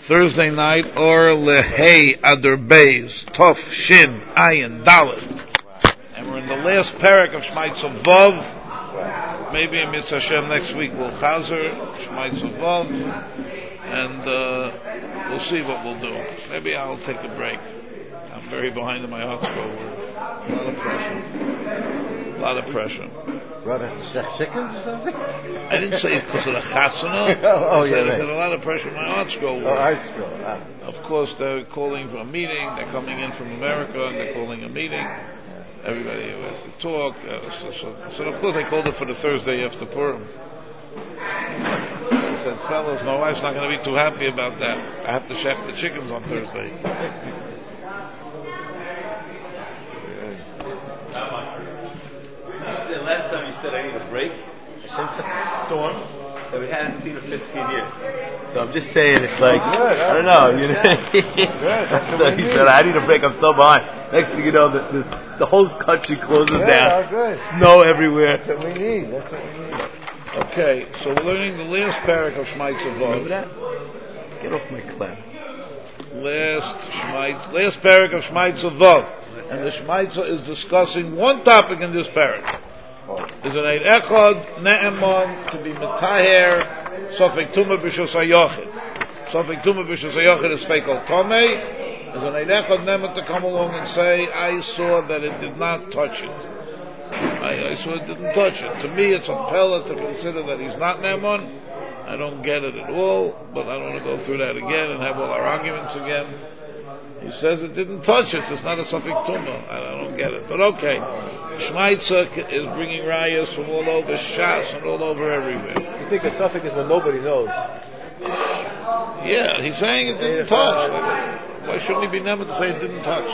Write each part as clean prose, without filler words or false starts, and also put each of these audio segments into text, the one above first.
Thursday night, or Lehei Adar Beis, Tov, Shin, Ayin, Dalet. And we're in the last parak of Shmaitz Vav. Maybe in Mitzvah Hashem next week we'll chazer Shmaitz Vav. And we'll see what we'll do. Maybe I'll take a break. I'm very behind in my hot scroll. A lot of pressure. Rabbi has to shech chickens or something? I didn't say it because of the chasana. I said I had a lot of pressure in my art school. Art school. Of course, they're calling for a meeting. They're coming in from America and they're calling a meeting. Everybody has to talk. So of course they called it for the Thursday after Purim. I said, fellas, my wife's not going to be too happy about that. I have to shech the chickens on Thursday. Last time you said I need a break, I sensed a storm that we hadn't seen in 15 years. So I'm just saying, it's like, good, I don't know. You know? So he said, I need a break, I'm so behind. Next thing you know, the whole country closes down. Good. Snow everywhere. That's what we need. Okay, so we're learning the last parak of Shmaitz Vav. Remember that? Get off my clap. Last parak of Shmaitz Vav. And the Shmaitza is discussing one topic in this parak. Is an Eid Echad Ne'eman to be Metaher Sofek Tumah B'Shus HaYochid. Sofek Tumah B'Shus HaYochid is Feikol Tomei. Is an Eid Echad Ne'eman to come along and say, I saw that it did not touch it. I saw it didn't touch it. To me, it's a pella to consider that he's not Ne'eman. I don't get it at all, but I don't want to go through that again and have all our arguments again. He says it didn't touch it. It's not a Sofek Tumah. I don't get it. But okay. Shmaitza is bringing rayas from all over Shas and all over everywhere. You think a Sofek is when nobody knows? Yeah, he's saying it didn't touch. Why shouldn't he be never to say it didn't touch?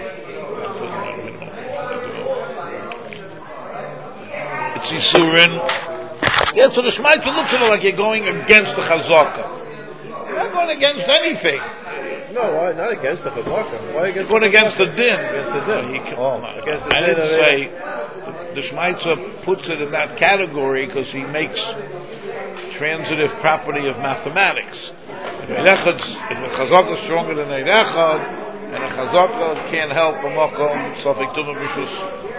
It's Yisurin. Yeah, so the Shmaitza looks at it like you're going against the Chazaka. You're not going against anything. No, why not against the Chazaka? Why against? Going against the din. Against the din. Against the din. I didn't say the Shmaitza puts it in that category because he makes transitive property of mathematics. If a Chazaka is stronger than a Echad, and a Chazaka can't help a Makom Sofek Tumah B'Shus.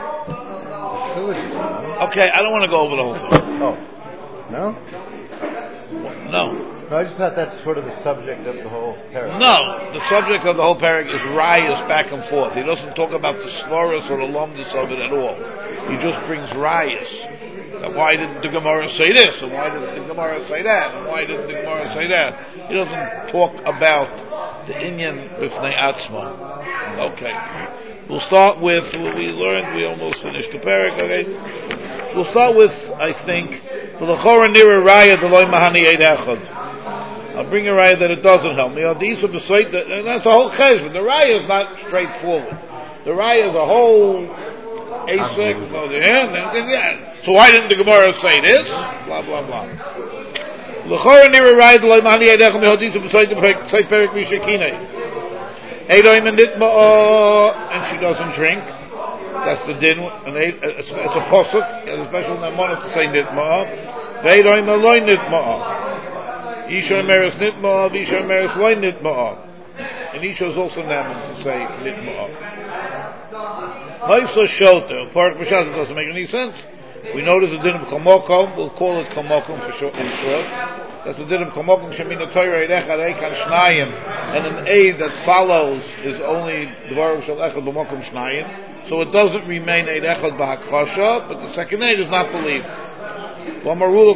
Okay, I don't want to go over the whole thing. Oh, no. No. No, I just thought that's sort of the subject of the whole parak. No, the subject of the whole parak is rayas back and forth. He doesn't talk about the sloris or the lomdus of it at all. He just brings rayas. Why didn't the Gemara say this? And why didn't the Gemara say that? And why didn't the Gemara say that? He doesn't talk about the inyan b'fnei atzma. Okay. We'll start with what we learned. We almost finished the parak. Okay. We'll start with, I think, the l'chora nira raya deloy mahani eid echad. I'll bring a raya that it doesn't help me. And that's a whole cheshbon. The raya is not straightforward. The raya is a whole asek. So why didn't the Gemara say this? Blah blah blah. L'chora nira raya deloy mahani eid echad mehadisa b'soit perik mishakinei. Eidoim and nitma'ah, and she doesn't drink. That's the din. It's a posuk, and especially when I'm to say nitma'ah. Eidoim aloy nitma'ah. Isha Meres Nitma'ah, Isha Meres Loy Nitma'ah. And Isha is also named to say Nitma'ah. Maisa Shota, Parak B'Shas, doesn't make any sense. We know there's a din of Kamokom, we'll call it Kamokom in short. That's the din of Kamokom, Shemina Torah, Echad, Eikan, Shnayim. And an aid that follows is only the Baruch Shal Echad, B'Mokom, Shnayim. So it doesn't remain Eid Echad B'Hakchasha, but the second aid is not believed. So the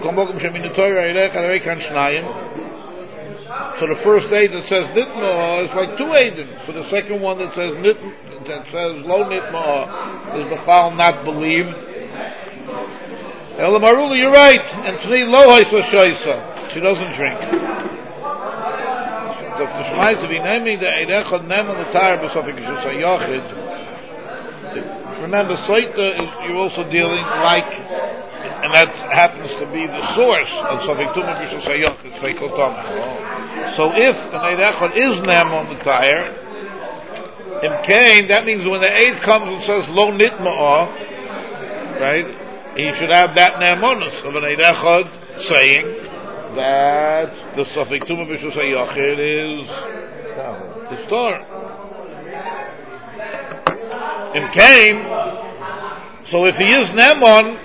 first aid that says nitma'ah is like two aidim. So the second one that says lo nitma'ah is b'chal not believed. Elamarula, you're right. And tni lo haisa shaisa. She doesn't drink. So if the Shmaitza to be naming the eid echad nem on the tire b'sofik shus hayachid. Remember, Saita is you're also dealing like. And that happens to be the source of Sofek Tumah B'Shus HaYochid, it's Feikol Tomei. So if an Eid Echad is Nem on the tire, in Cain, that means when the Eid comes and says Lo Nitma'ah, right, he should have that Ne'amonus of an Eid Echad saying that the Safek Tumah B'Shus HaYachid is Torah. In Cain, so if he is Ne'eman,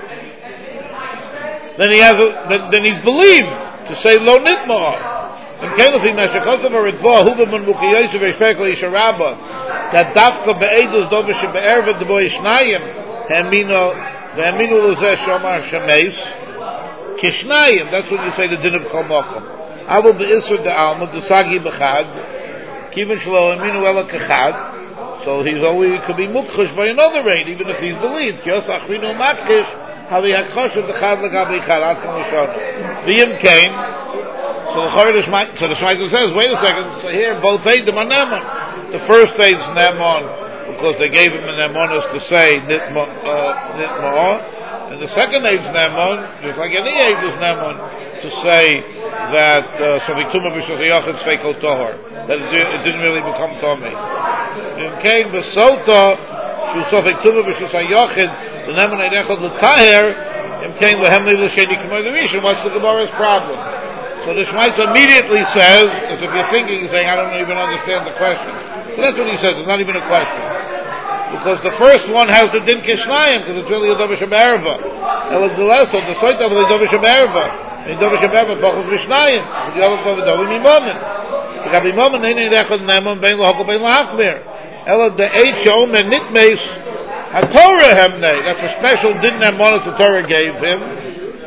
then he's believed to say Lo Nitma. In Cain, if he Meshachot of a Ritva, Huvaman Mukhiyosu Veshpekla Yisharabba, that Dafka Be'edus Dovish Be'erva Debo Yishnayim, Ha'aminu Lozeh Shomar Shemeis, Kishnayim, that's what you say the din of Kol Mokom. Abu Be'isur De'alma, Dusagi B'chad, Kivin Shlo Aminu Ela Kechad, so he's always, he could be Mukhish by another rate, even if he's believed. Kios Achrinu Makhish, Havi Hakchosh of the Chad Lagabi Chad, Atzkan Lishonu. V'yim came, so the Shmaita says, wait a second, so here both Eidim are Ne'eman. The first Eid's Ne'eman, because they gave him an Ne'emanus to say Nitma'ah, and the second Eid's Ne'eman, just like any Eid is Ne'eman, to say that Safek Tumah B'Shus HaYachid Tzveiko Tohar, that it didn't really become Tomei. In Cain B'Sota, Shu Safek Tumah B'Shus HaYachid, the Ne'eman Eid Echad L'Taher, in Cain L'Hemli L'Sheni K'may the Rishon, what's the Gemara's problem? So the Shmaitza immediately says, as if you're thinking, he's saying, I don't even understand the question. But that's what he says, it's not even a question. Because the first one has the Din Kishnayim, because it's really a Dovish HaBe'erva. Elas D'Leso, the Soita of the Dovish HaBe'erva. In Dovish HaBe'erva, Pachov Vishnayim. The other Dovish HaBe'erva. Because B'momen, Ein Echad Ne'eman, Bein L'Hokol, Bein L'Hachmir. Elas De'eit She'omer Nitmeis, HaTorah Hemnei. That's a special Din Ne'eman the Torah gave him.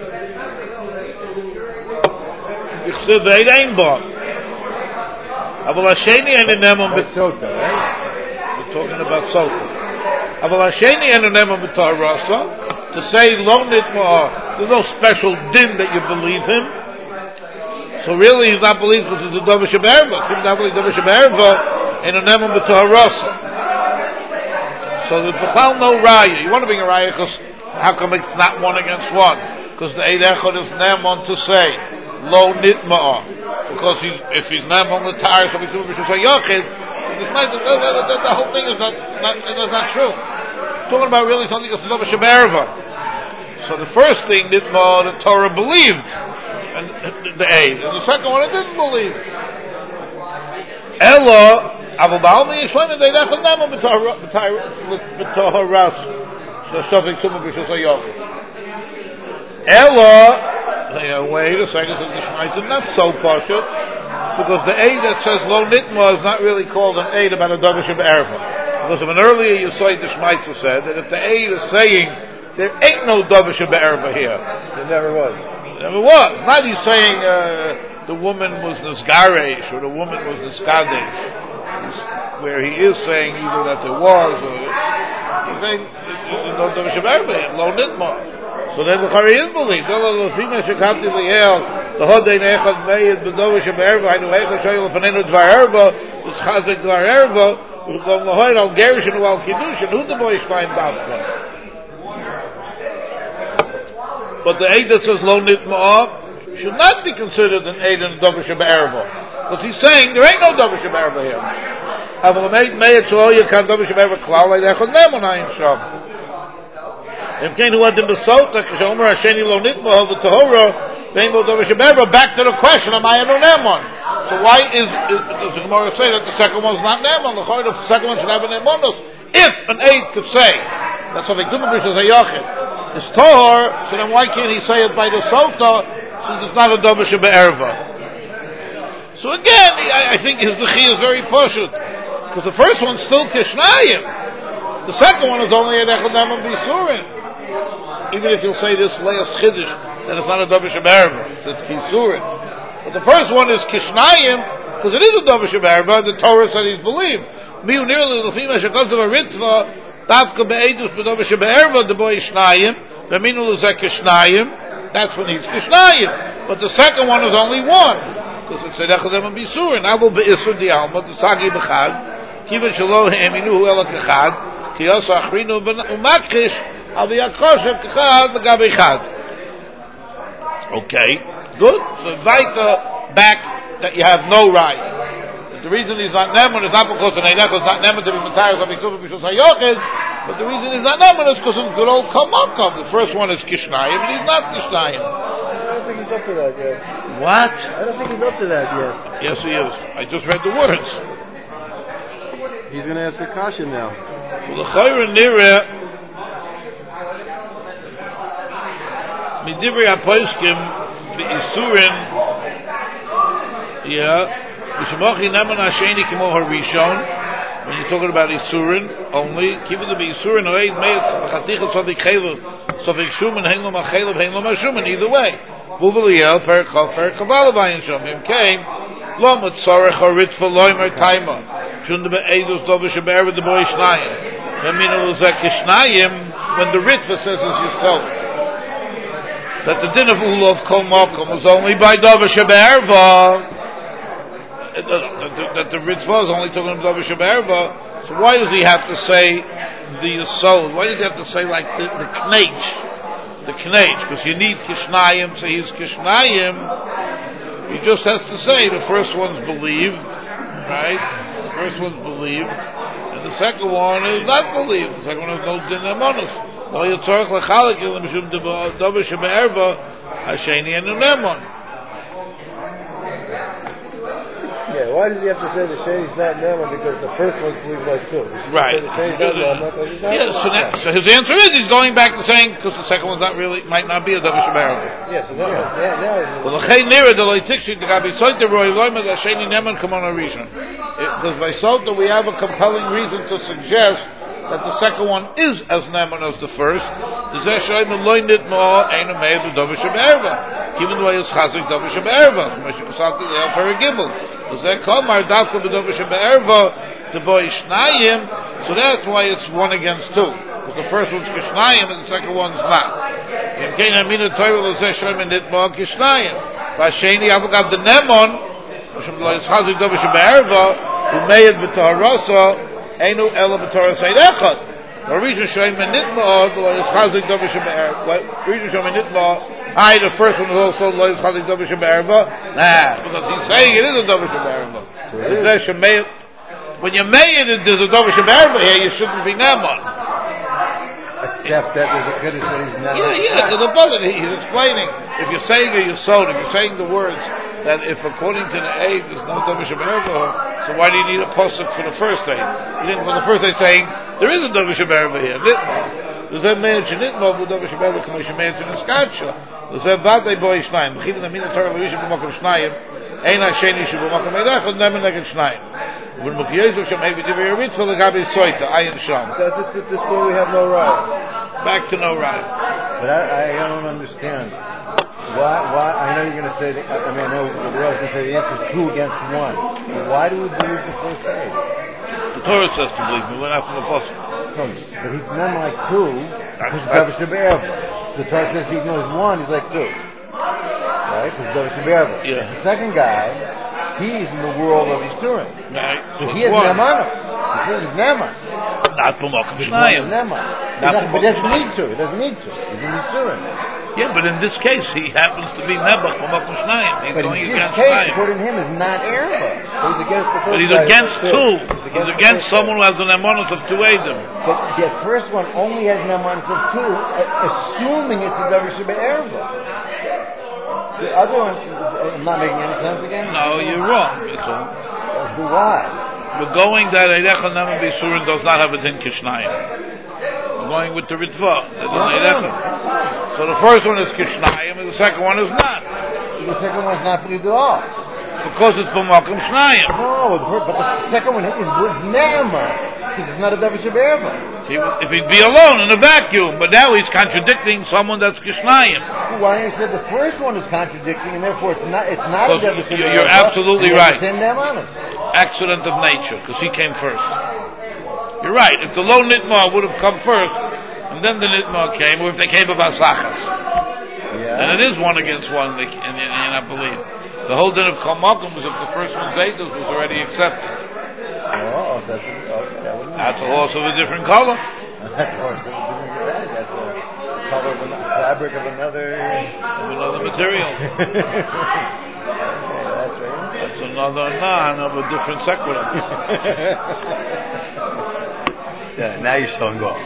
We're talking about Sota. To say Lo Nitma'ah, there's no special din that you believe him. So really he's not believed because it's a Dovish HaBe'erva. He's not believed Dovish HaBe'erva in a Ne'eman B'Torah. So there's B'chal no Raya. You want to bring a Raya because how come it's not one against one? Because the Eid Echad is Ne'eman to say Lo Nitma'ah, because if he's not on the tire, so we do B'Shus HaYachid, the whole thing is not true. It's talking about really something that's Dovish HaBe'erva. So the first thing Nitma'ah, the Torah believed, and the Eid, and the second one it didn't believe. Ella, Avu Ba'almi Yishleim, and they dechad Ne'eman B'Torah Ras, so Safek Tumah B'Shus HaYachid. Ella, wait a second, the Shmaita, not so partial, because the Eid that says Lo Nitma is not really called an Eid about a Dovish HaBe'erva. Because of an earlier Yesod, the Shmaita said that if the Eid is saying there ain't no Dovish HaBe'erva here. There never was. Never was. Not he's saying the woman was Nisgaresh or the woman was Niskadesh, where he is saying either that there was or he's saying there's no Dovish HaBe'erva here, Lo Nitma. So then the Chari is believed. The Hodei Nechad Meid B'Dovish HaBe'erva Hainu Echad Shoyel L'Fanenu Dvar Erva This Chazak Dvar Erva V'Kom L'Hoyer Al Gerushin U'Al Kiddushin Who the boy Shmaim Dafka? But the Eid that says Lo Nitma'ah should not be considered an Eid in Dovish HaBe'erva, because he's saying there ain't no Dovish HaBe'erva here. Aval Meid Meid Shlo Yekan Dovish HaBe'erva Klal Le'Echad Ne'eman Hayin Sham. If Cain who had the Besota, Kishomer Hasheni Lo Nitma'ah V'Tahora, Ve'Mo Dovish HaBe'erva, back to the question, am I a Ne'eman? So why does the Gemara say that the second one's not Ne'eman? The second one should have an Ne'emanus. If an Eid could say, that's what they do B'Shus HaYachid, it's Tohar, so then why can't he say it by the Sota, since it's not a Dovish HaBe'erva? So again, I think his Dechi is very pashut, because the first one's still Kishnayim. The second one is only an Echad Ne'eman B'Yisurin. Even if you'll say this last Chiddush, then it's not a Dovish HaBe'erva, so it's B'Yisurin. But the first one is Kishnayim, because it is a Dovish HaBe'erva, the Torah said he's believed. Miu nearly the L'fim HaShekos of a Ritva, Davka Be'edus B'Dovish HaBe'erva, the boy Kishnayim, B'minu L'zeh Kishnayim, that's when he's Kishnayim. But the second one is only one, because it's an Echad Ne'eman B'Yisurin. Avu B'Isur Di'alma, the Sagi B'Chad, Kiva Shelo He'eminu Hu Ela K'chad, Kiyos Achrinu U'Makrish, Avi Yakosha K'chad L'gabi Chad. Okay, good. So weiter back that you have no right. The reason he's not Ne'eman is not because an Eidechad is not Ne'eman to be Matayos Safek Tumah B'Shus HaYachid, but the reason he's not Ne'eman is because of good old Kol Mokom. The first one is Kishnayim, and he's not Kishnayim. I don't think he's up to that yet. What? I don't think he's up to that yet. Yes, he is. I just read the words. He's going to ask a kasha now. Well, the chayra nira midivri apoiskim beisurin. Yeah, b'shmochi neman hasheni kimo harishon. When you're talking about isurin only, keep it to be isurin or eight made chatichas sofik chaylev sofik shuman henglo machaylev henglo mashuman. Either way, buveliel perikol perikavalav shom him came lo matzarech harit for loimer taima shouldn't be eidos dovish be'er with the boy shnayim. When the Ritva says is your soul, that the din of Ulov Kol Mokom was only by Dover Shebe'erva, that the Ritva is only talking about Dover Shebe'erva, so why does he have to say the Yisod? Why does he have to say like the Knech? The Knech, because you need Kishnayim, so he's Kishnayim, he just has to say the first one's believed, right? The first one's believed, the second one is not believed. The second one is no din emonus. No yitzorach lechalik ilim mishum dover shebe'erva hasheni enu nemon. Yeah, why does he have to say the sheni's not nemon? Because the first one's believed like two. Right. The sheni's not nemon because he's not. Yeah. So his answer is he's going back to saying because the second one's not really might not be a dover shebe'erva. Yeah. So now. Well, the chay nira the loitikshi the gabi soite roy loyma the hasheni nemon come on a reason. Because by Sota we have a compelling reason to suggest that the second one is as neman as the first. Even though it's chazik dover shebe'erva, so that's why it's one against two. Because the first one's kishnayim and the second one's not. The nemon. Who made b'taharasa enu ela b'taharasay echad. The reason showing menitma lo is chazik davar shebe'er. Reason showing menitma. The first one is also lo is chazik davar shebe'erva. Because he's saying it is a davar shebe'erva. When you made it, there's a davar shebe'erva here. You shouldn't be neman. Except that there's a kiddush that he's never. Yeah. Because he's explaining. If you're saying it, you're sold. If you're saying the words. That if according to the A there's no Dover Shebe'erva, so why do you need a posuk for the first A? You didn't for the first A saying there is a Dover Shebe'erva here. Nitma. There's that man Shenitma with Dover Shebe'erva K'mo Shemein in the Skatsha. There's that Vadei Boi Shnayim. B'chidin Amin Torah L'Rishim B'Mokom Shnayim. Ein HaSheni Shu B'Mokom Eidachad Nemen Neged Shnayim. When Mukyezu Shem Evi Divi Yeritza L'Gabi Soita Ayin Sham. At this point we have no right. Back to no right. But I don't understand. Why? I know you're going to say that. I mean, I know the Rebbe is going to say the answer is 2 against 1. But why do we believe the first A? The Torah says to believe me. We're not from the Apostle. No, but he's not like 2 because he's Davar Shebe'erva. The Torah says even though he's 1, he's like 2. Right? Because he's Davar Shebe'erva. Yeah. The second guy, he's in the world of Yisurim. Right. So he has Nemanos. He says he's Neman. Not B'Mokom Shnayim. But he doesn't need to. He doesn't need to. He's in Yisurim. Yeah, but in this case, he happens to be Nebuch B'Mokom Shnayim. He's but going in this against case, Shnayim. according to him, is not Erva. He's against the first But he's guy. against two. He's against someone who has an emonus of 2 Eidim. But the first one only has an emonus of 2, assuming it's a Davar Shebe'erva. The other one, I'm not making any sense again? No, you're wrong. That's all. Why? We're going that Eidecha Neman B'Yisurin does not have a din Kishnayim. We're going with the Ritva. So the first one is Kishnayim and the second one is not. The second one is not believed at all. Because it's B'Mokom Shnayim. No, but the second one is Ne'emah. Because it's not a Davar Shebe'erva. If he'd be alone in a vacuum, but now he's contradicting someone that's Kishnayim. Why you said the first one is contradicting, and therefore it's not a Davar Shebe'erva. You're absolutely right. Accident of nature, because he came first. You're right. If the low Nitma would have come first, and then the Nitma came, or if they came about Sachas, then it is 1 against 1, and I believe. The whole din of Kol Mokom was if the first one's Eidos was already accepted. Oh, that's a horse of a different color. That's a horse of a different color. That's a color of a fabric of another material. That's right. That's another non of a different sequitur. Yeah, now you're showing off.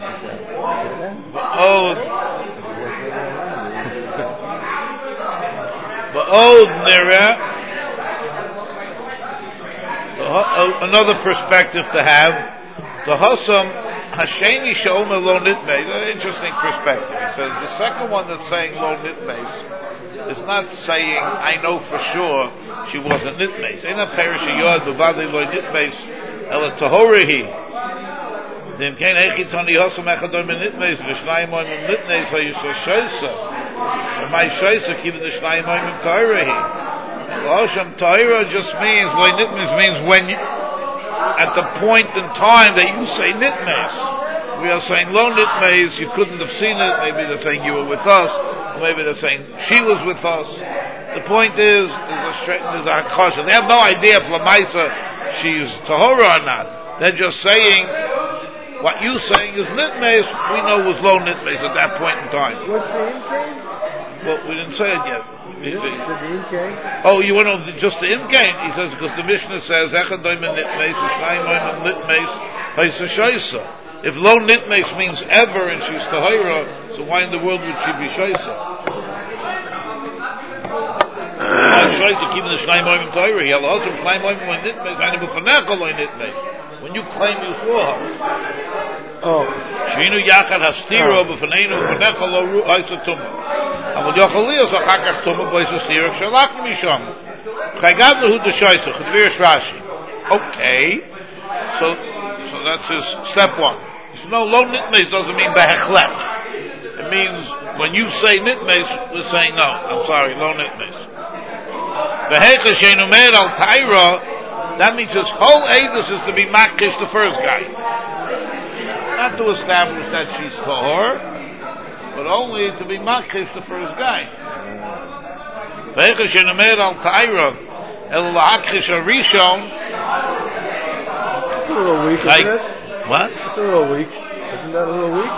Ba'od nira. Another perspective to have. The Hasam Hasheni Sha'omer Lo Nitmeis. An interesting perspective. He says the second one that's saying Lo Nitmeis is not saying I know for sure she wasn't Nitmeis. Ain't a perish yod b'vadei Lo Nitmeis ela Tahorehi. Dem kein Echi Tani Hasam Echador Men Nitmeis v'Shnayim Oimim Nitmeis v'Yisrael Shoysa. My Shoysa keep the Shnayim Oimim Tahorehi. Hashem Tahira just means Lo Nitmeis means when you, at the point in time that you say Nitmeis. We are saying Lo Nitmeis, you couldn't have seen it. Maybe they're saying you were with us. Or maybe they're saying she was with us. The point is there's a caution. They have no idea if Lamaisa she's Tahora or not. They're just saying what you saying is Nitmeis. We know was Lo Nitmeis at that point in time. What's the Imkain? Well, we didn't say it yet. Oh, you want to know just the Imkain? He says because the Mishnah says Echad Doimen Nitmeis, Shnayim Doimen Nitmeis, Haisa Shaisa. If Lo Nitmeis means ever and she's Tahira, so why in the world would she be Shaisa? Shaisa keeping the Shnayim Doimen Tahira. He allowed him Shnayim Doimen Nitmeis, Hani B'Fanecha Lo Nitmeis. When you claim you saw her. Sheinu Yachad Hastira B'Faneinu B'Fanecha Lo Haisa Tumah. אבל יכול להיות אחר כך תומה בויסוס סירק שלחנו משם חייגבנו הוא דשייסה חדביר Rashi. Okay, so that's his step one. He said, no, Lo Nitmeis doesn't mean behechlet. It means when you say Nitmeis, we're saying no, I'm sorry, Lo Nitmeis. Vehecha sheinu meir al Taira, that means his whole edus is to be makish the first guy, not to establish that she's tahor, but only to be makish the first guy. Ve'echa shenemer al ta'ira el la'akhish harishon. It's a little weak, isn't it? What? It's a little weak. Isn't that a little weak?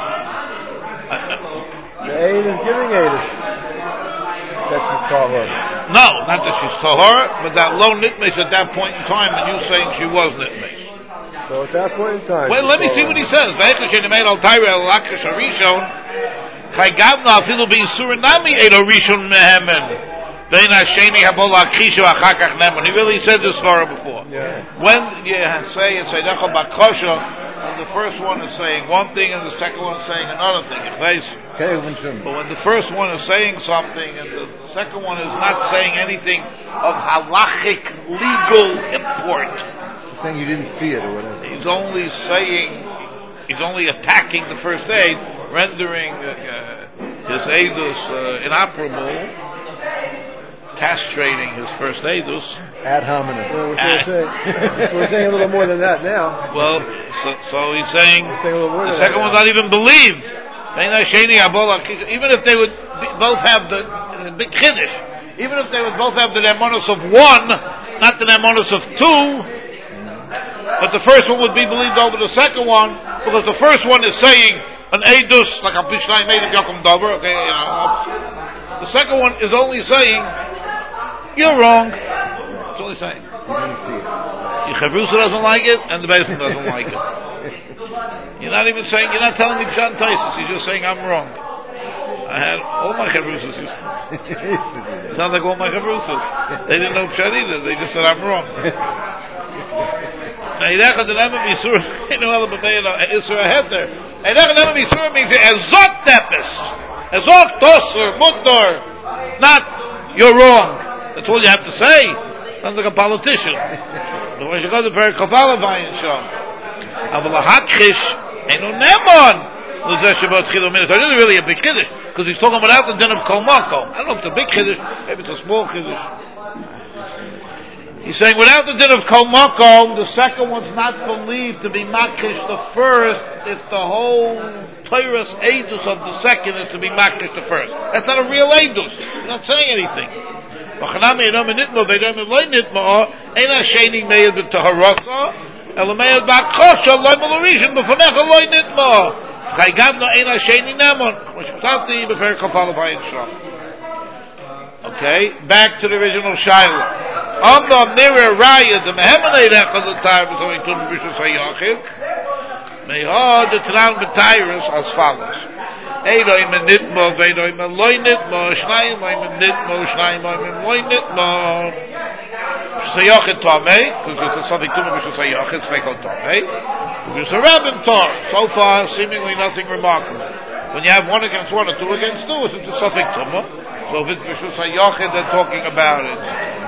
The aid is giving Aidis that she's tahor. No, not that she's tahor, but that Lo Nitmeis at that point in time, and you saying she was Nitmeis. So at that point in time. Well, let me see what he says. Ve'echa shenemer al ta'ira el la'akhish harishon. Chaygavna afilu b'Yisurinami edo rishon mehemen vein hasheni habol akhishu achakach nemen. He really said this story before. Yeah. When you say it's Eidecha Bakosha, and the first one is saying one thing and the second one is saying another thing. But when the first one is saying something and the second one is not saying anything of halachic legal import, He's saying you didn't see it or whatever. he's only attacking the first aid, rendering his Eidus inoperable, castrating his first Eidus. Ad hominem. Well, we're saying a little more than that now. Well, so he's saying the second one's not even believed. Even if they would both have the big Kiddush, even if they would both have the Nemonos of one, not the Nemonos of two, but the first one would be believed over the second one, because the first one is saying an Eidus, like a Bishnai made of Yakum Dover, okay, the second one is only saying, you're wrong. That's all he's saying. You didn't see it. Your Chavrusa doesn't like it, and the basement doesn't like it. You're not even saying, you're not telling me Pshat Taisus, you're just saying I'm wrong. I had all my Chavrusas used to. Sound like all my Chavrusas. They didn't know Pshat either, they just said I'm wrong. Eidecha Denem Yisur, Isra Heter. Eidecha Denem Yisur means Ezot Tepes, Ezot Tosser, Mutter, not you're wrong. That's all you have to say. Sounds like a politician. But when you go to Perek Kavala Vayin Shom, Aval HaKhish Einu Nemon L'zeh Shabbat Chilo Minutes. It isn't really a big Kiddush, because he's talking without the din of Kol Makom. I don't know if it's a big Kiddush, maybe it's a small Kiddush. He's saying without the din of Kol Makom, the second one's not believed to be Makish the first if the whole Torah's Eidus of the second is to be Makish the first. That's not a real Eidus. He's not saying anything. If the Okay, back to the original Shaila. Meha the Tran B'Tyrus as follows. Eidoi men nitma, veidoi men loy nitma, shnayim men nitma, shnayim men loy nitma. Sayachet Tomei, because it's something Tumah B'Shus Sayachet, Tzveikot Tomei. B'Shus Rabbim Tor. So far, seemingly nothing remarkable. When you have one against one or two against two, it's a Suffolk Tumah. So if it's B'Shus Sayachet, they're talking about it.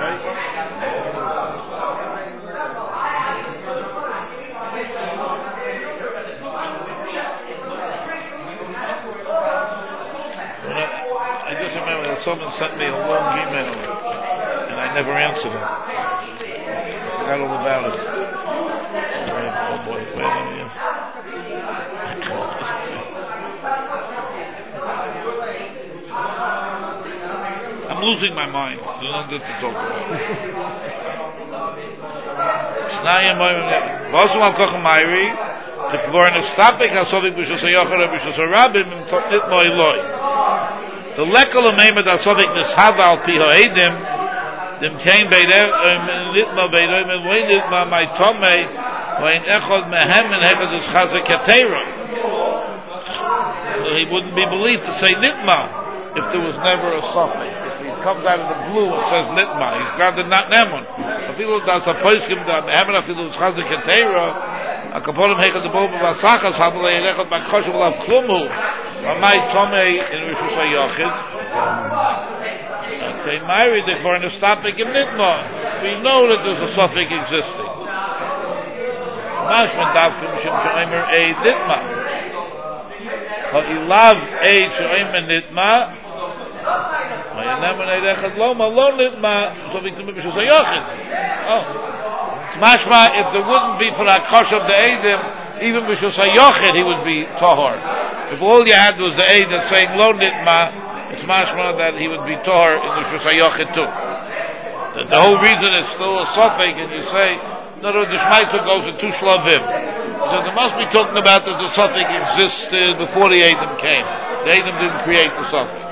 I just remember that someone sent me a long email and I never answered it. I forgot all about it. Oh boy, wait a minute. I'm losing my mind. There's nothing to talk about. Shnayim Vasu al Koch Mayri to Kvorn Estapik Hasovik B'Shus HaYochar B'Shus HaRabim Nitmo Eloi. The lekel meimed asovik nishava al pi ha'edim dem kein beider nitma beider men wein nitma my tomei wein echad mehem and echad is chazak katera. So he wouldn't be believed to say nitma if there was never a suffix. If he comes out of the blue and says nitma, he's granted not nemon. Afilu das a poiskim da mehem and afilu is chazak katera. A kaponim echad the boba vasachas hadlei echad bakhosh v'lav klumu. My Tomei in Rishus HaYachid. Okay, Myri the Kvorn Estapik in Nitma. We know that there's a suffix existing. Mashman Davkim Shem Shoimer Eid Nitma. Ha'ilav Eid Shoimer Nitma. Ha'inemen Eid Echad Loma Lo Nitma. Suffix in Rishus HaYachid. Oh. Mashma, if there wouldn't be for Akash of the Eidim, even Rishus HaYachid he would be Tahor. If all you had was the aid that's saying lo nitma, it's mashma that he would be tor in the Rishus HaYachid too. The whole reason it's still a suffix, and you say, no, the Shmaitza goes in two shlavim. So they must be talking about that the suffix existed before the Eidim came. The Eidim didn't create the suffix.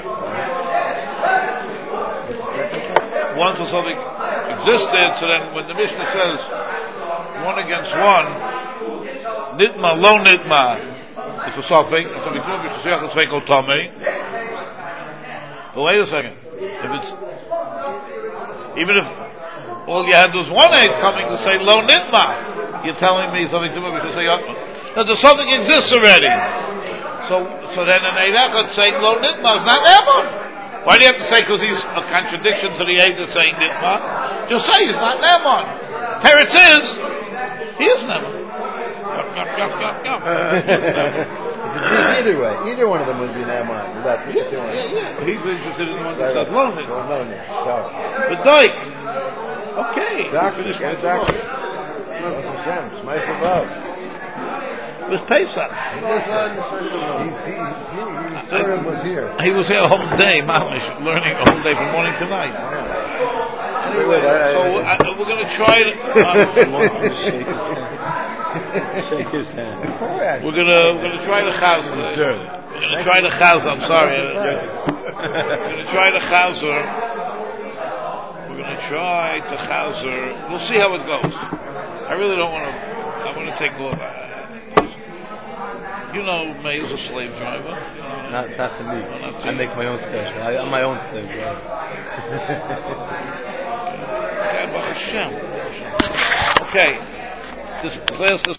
Once the suffix existed, so then when the Mishnah says one against one, nitma, lo nitma, it's a suffix. It's a mitzvah. It's a sheiach. It's fake otame. But wait a second. If it's even if all you had was one aid coming to say lo nitma, you're telling me something to me to say that the suffix exists already. So then an aid echad saying lo nitma is not nemon. Why do you have to say because he's a contradiction to the aid that's saying nitma? Just say he's not nemon. Teretz is he is nemon. Either way, either one of them would be Naaman. He's interested in the one that says lonely. The dike. Okay. Exactly. It was Pesach. He sort of was here. He was here a whole day, mamish, learning a whole day from morning to night. Anyway, so we're going to try to shake his hand. We're gonna try the chazor. We're gonna try the chazor. I'm sorry. We're gonna try the chazor. We're gonna try the chazor. We'll see how it goes. I really don't want to. I want to take off. You know, May is a slave driver. Not to me. I make my own schedule. I'm my own slave driver. Okay, Baruch Hashem. Okay. This class is